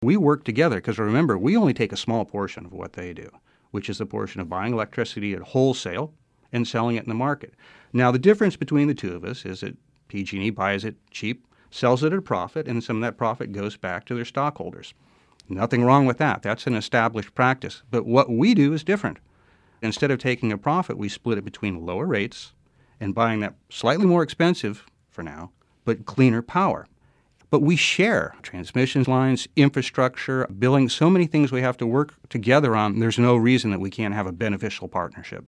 We work together because, remember, we only take a small portion of what they do, which is the portion of buying electricity at wholesale and selling it in the market. Now, the difference between the two of us is that PG&E buys it cheap, sells it at a profit, and some of that profit goes back to their stockholders. Nothing wrong with that. That's an established practice. But what we do is different. Instead of taking a profit, we split it between lower rates and buying that slightly more expensive, for now, but cleaner power. But we share transmission lines, infrastructure, billing, so many things we have to work together on. There's no reason that we can't have a beneficial partnership.